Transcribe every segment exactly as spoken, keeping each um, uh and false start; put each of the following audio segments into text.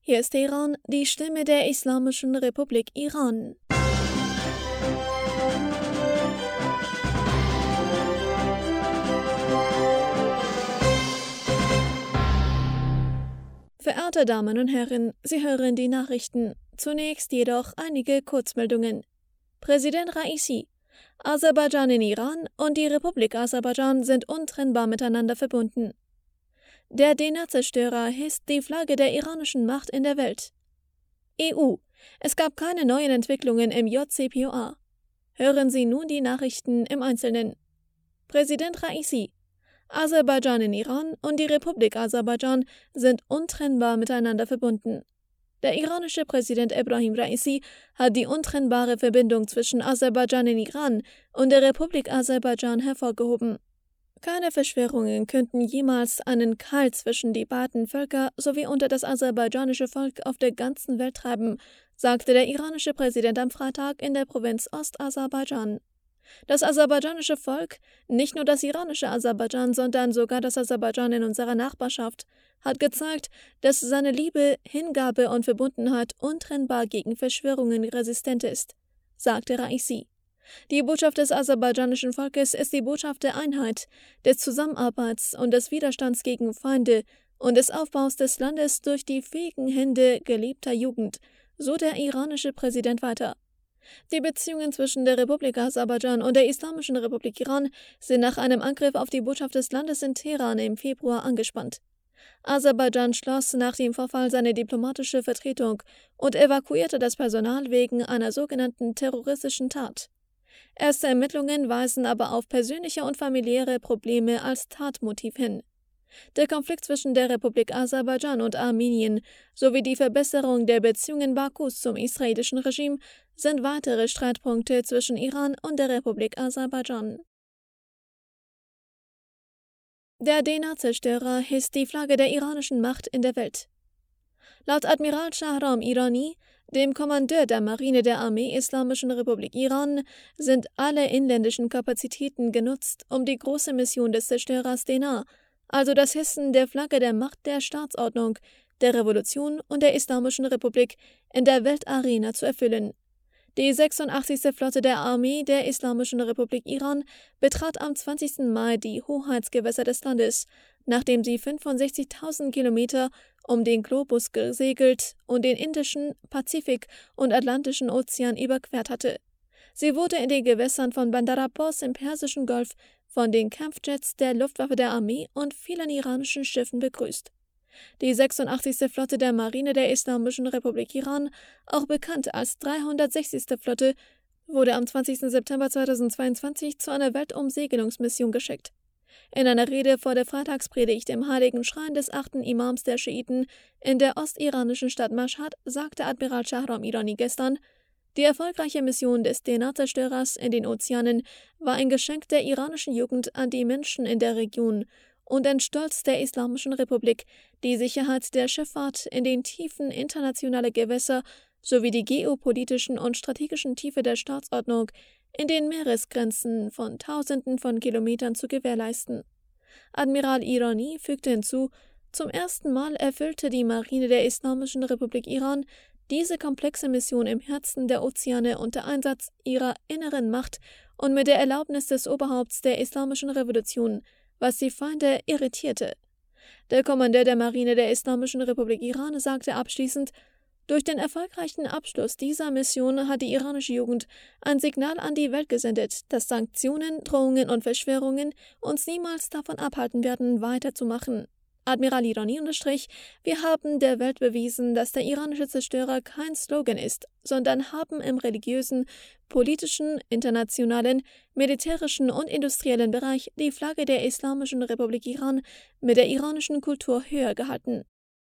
Hier ist Teheran, die Stimme der Islamischen Republik Iran. Verehrte Damen und Herren, Sie hören die Nachrichten. Zunächst jedoch einige Kurzmeldungen. Präsident Raisi: Aserbaidschan in Iran und die Republik Aserbaidschan sind untrennbar miteinander verbunden. Der D N A-Zerstörer hisst die Flagge der iranischen Macht in der Welt. E U: Es gab keine neuen Entwicklungen im J C P O A. Hören Sie nun die Nachrichten im Einzelnen. Präsident Raisi: Aserbaidschan in Iran und die Republik Aserbaidschan sind untrennbar miteinander verbunden. Der iranische Präsident Ebrahim Raisi hat die untrennbare Verbindung zwischen Aserbaidschan in Iran und der Republik Aserbaidschan hervorgehoben. Keine Verschwörungen könnten jemals einen Keil zwischen die beiden Völker sowie unter das aserbaidschanische Volk auf der ganzen Welt treiben, sagte der iranische Präsident am Freitag in der Provinz Ostaserbaidschan. Das aserbaidschanische Volk, nicht nur das iranische Aserbaidschan, sondern sogar das Aserbaidschan in unserer Nachbarschaft, hat gezeigt, dass seine Liebe, Hingabe und Verbundenheit untrennbar gegen Verschwörungen resistent ist, sagte Raisi. Die Botschaft des aserbaidschanischen Volkes ist die Botschaft der Einheit, des Zusammenarbeits und des Widerstands gegen Feinde und des Aufbaus des Landes durch die fähigen Hände geliebter Jugend, so der iranische Präsident weiter. Die Beziehungen zwischen der Republik Aserbaidschan und der Islamischen Republik Iran sind nach einem Angriff auf die Botschaft des Landes in Teheran im Februar angespannt. Aserbaidschan schloss nach dem Vorfall seine diplomatische Vertretung und evakuierte das Personal wegen einer sogenannten terroristischen Tat. Erste Ermittlungen weisen aber auf persönliche und familiäre Probleme als Tatmotiv hin. Der Konflikt zwischen der Republik Aserbaidschan und Armenien sowie die Verbesserung der Beziehungen Bakus zum israelischen Regime sind weitere Streitpunkte zwischen Iran und der Republik Aserbaidschan. Der D N A-Zerstörer hisst die Flagge der iranischen Macht in der Welt. Laut Admiral Shahram Irani, dem Kommandeur der Marine der Armee Islamischen Republik Iran, sind alle inländischen Kapazitäten genutzt, um die große Mission des Zerstörers D N A, also das Hissen der Flagge der Macht der Staatsordnung, der Revolution und der Islamischen Republik in der Weltarena zu erfüllen. Die sechsundachtzigste Flotte der Armee der Islamischen Republik Iran betrat am zwanzigsten Mai die Hoheitsgewässer des Landes, nachdem sie fünfundsechzigtausend Kilometer um den Globus gesegelt und den Indischen, Pazifik und Atlantischen Ozean überquert hatte. Sie wurde in den Gewässern von Bandar Abbas im Persischen Golf von den Kampfjets der Luftwaffe der Armee und vielen iranischen Schiffen begrüßt. Die sechsundachtzigste Flotte der Marine der Islamischen Republik Iran, auch bekannt als dreihundertsechzigste Flotte, wurde am zwanzigsten September zweitausendzweiundzwanzig zu einer Weltumsegelungsmission geschickt. In einer Rede vor der Freitagspredigt im Heiligen Schrein des achten Imams der Schiiten in der ostiranischen Stadt Mashhad sagte Admiral Shahram Irani gestern: Die erfolgreiche Mission des D N A-Zerstörers in den Ozeanen war ein Geschenk der iranischen Jugend an die Menschen in der Region und ein Stolz der Islamischen Republik, die Sicherheit der Schifffahrt in den Tiefen internationaler Gewässer sowie die geopolitischen und strategischen Tiefe der Staatsordnung in den Meeresgrenzen von Tausenden von Kilometern zu gewährleisten. Admiral Irani fügte hinzu: Zum ersten Mal erfüllte die Marine der Islamischen Republik Iran diese komplexe Mission im Herzen der Ozeane unter Einsatz ihrer inneren Macht und mit der Erlaubnis des Oberhaupts der Islamischen Revolution, was die Feinde irritierte. Der Kommandeur der Marine der Islamischen Republik Iran sagte abschließend: Durch den erfolgreichen Abschluss dieser Mission hat die iranische Jugend ein Signal an die Welt gesendet, dass Sanktionen, Drohungen und Verschwörungen uns niemals davon abhalten werden, weiterzumachen. Admiral Irani unterstrich: Wir haben der Welt bewiesen, dass der iranische Zerstörer kein Slogan ist, sondern haben im religiösen, politischen, internationalen, militärischen und industriellen Bereich die Flagge der Islamischen Republik Iran mit der iranischen Kultur höher gehalten.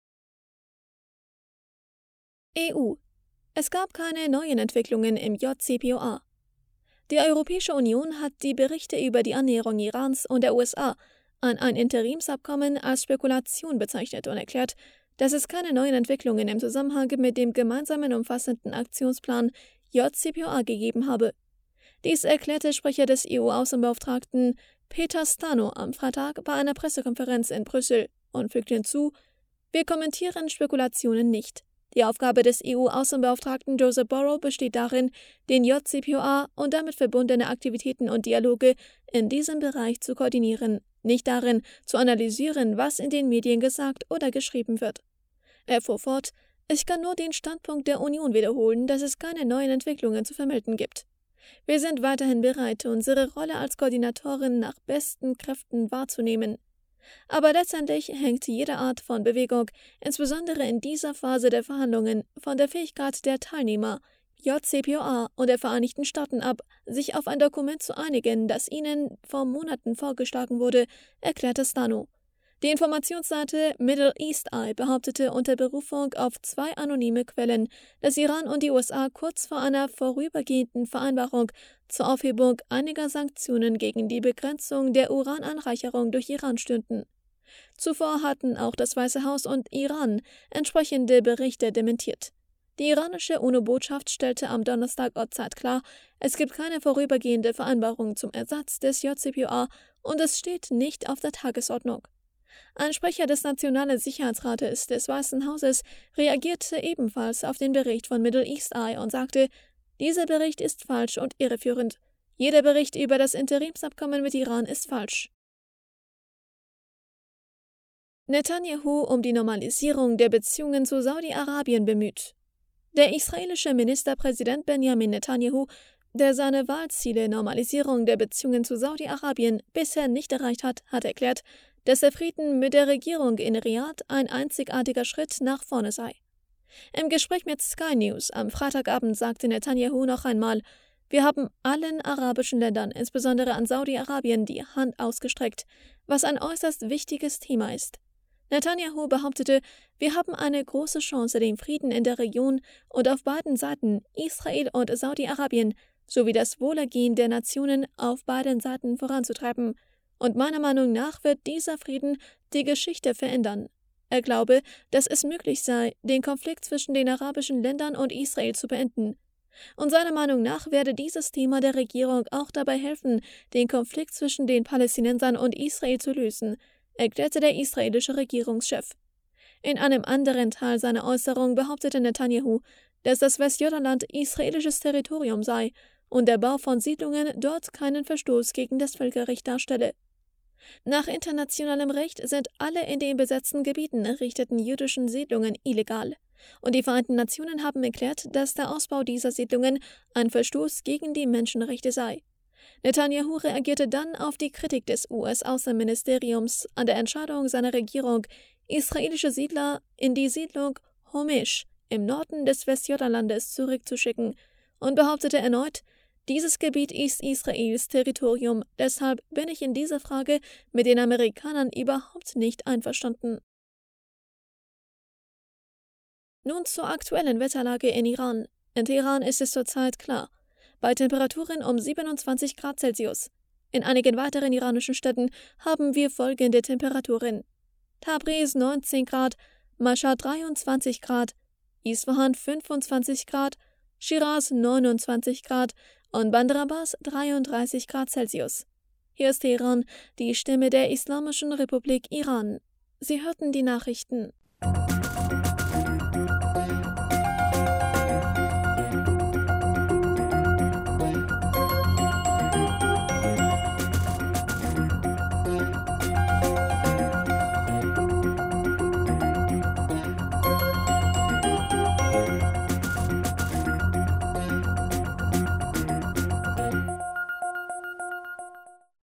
E U: Es gab keine neuen Entwicklungen im J C P O A. Die Europäische Union hat die Berichte über die Annäherung Irans und der U S A an ein Interimsabkommen als Spekulation bezeichnet und erklärt, dass es keine neuen Entwicklungen im Zusammenhang mit dem gemeinsamen umfassenden Aktionsplan J C P O A gegeben habe. Dies erklärte Sprecher des E U-Außenbeauftragten Peter Stano am Freitag bei einer Pressekonferenz in Brüssel und fügte hinzu: Wir kommentieren Spekulationen nicht. Die Aufgabe des E U-Außenbeauftragten Joseph Borrell besteht darin, den J C P O A und damit verbundene Aktivitäten und Dialoge in diesem Bereich zu koordinieren, nicht darin, zu analysieren, was in den Medien gesagt oder geschrieben wird. Er fuhr fort: Ich kann nur den Standpunkt der Union wiederholen, dass es keine neuen Entwicklungen zu vermelden gibt. Wir sind weiterhin bereit, unsere Rolle als Koordinatorin nach besten Kräften wahrzunehmen. Aber letztendlich hängt jede Art von Bewegung, insbesondere in dieser Phase der Verhandlungen, von der Fähigkeit der Teilnehmer, J C P O A und der Vereinigten Staaten ab, sich auf ein Dokument zu einigen, das ihnen vor Monaten vorgeschlagen wurde, erklärte Stano. Die Informationsseite Middle East Eye behauptete unter Berufung auf zwei anonyme Quellen, dass Iran und die U S A kurz vor einer vorübergehenden Vereinbarung zur Aufhebung einiger Sanktionen gegen die Begrenzung der Urananreicherung durch Iran stünden. Zuvor hatten auch das Weiße Haus und Iran entsprechende Berichte dementiert. Die iranische UNO-Botschaft stellte am Donnerstag Ortszeit klar, es gibt keine vorübergehende Vereinbarung zum Ersatz des J C P O A und es steht nicht auf der Tagesordnung. Ein Sprecher des Nationalen Sicherheitsrates des Weißen Hauses reagierte ebenfalls auf den Bericht von Middle East Eye und sagte, dieser Bericht ist falsch und irreführend. Jeder Bericht über das Interimsabkommen mit Iran ist falsch. Netanyahu um die Normalisierung der Beziehungen zu Saudi-Arabien bemüht. Der israelische Ministerpräsident Benjamin Netanyahu, der seine Wahlziele Normalisierung der Beziehungen zu Saudi-Arabien bisher nicht erreicht hat, hat erklärt, dass der Frieden mit der Regierung in Riad ein einzigartiger Schritt nach vorne sei. Im Gespräch mit Sky News am Freitagabend sagte Netanyahu noch einmal, wir haben allen arabischen Ländern, insbesondere an Saudi-Arabien, die Hand ausgestreckt, was ein äußerst wichtiges Thema ist. Netanyahu behauptete, wir haben eine große Chance, den Frieden in der Region und auf beiden Seiten, Israel und Saudi-Arabien, sowie das Wohlergehen der Nationen auf beiden Seiten voranzutreiben. Und meiner Meinung nach wird dieser Frieden die Geschichte verändern. Er glaube, dass es möglich sei, den Konflikt zwischen den arabischen Ländern und Israel zu beenden. Und seiner Meinung nach werde dieses Thema der Regierung auch dabei helfen, den Konflikt zwischen den Palästinensern und Israel zu lösen, erklärte der israelische Regierungschef. In einem anderen Teil seiner Äußerung behauptete Netanyahu, dass das Westjordanland israelisches Territorium sei und der Bau von Siedlungen dort keinen Verstoß gegen das Völkerrecht darstelle. Nach internationalem Recht sind alle in den besetzten Gebieten errichteten jüdischen Siedlungen illegal. Und die Vereinten Nationen haben erklärt, dass der Ausbau dieser Siedlungen ein Verstoß gegen die Menschenrechte sei. Netanyahu reagierte dann auf die Kritik des U S-Außenministeriums an der Entscheidung seiner Regierung, israelische Siedler in die Siedlung Homish im Norden des Westjordanlandes zurückzuschicken und behauptete erneut, dieses Gebiet ist Israels Territorium, deshalb bin ich in dieser Frage mit den Amerikanern überhaupt nicht einverstanden. Nun zur aktuellen Wetterlage in Iran. In Teheran ist es zurzeit klar, bei Temperaturen um siebenundzwanzig Grad Celsius. In einigen weiteren iranischen Städten haben wir folgende Temperaturen: Tabriz neunzehn Grad, Mashhad dreiundzwanzig Grad, Isfahan fünfundzwanzig Grad, Shiraz neunundzwanzig Grad und Bandar Abbas dreiunddreißig Grad Celsius. Hier ist Teheran, die Stimme der Islamischen Republik Iran. Sie hörten die Nachrichten.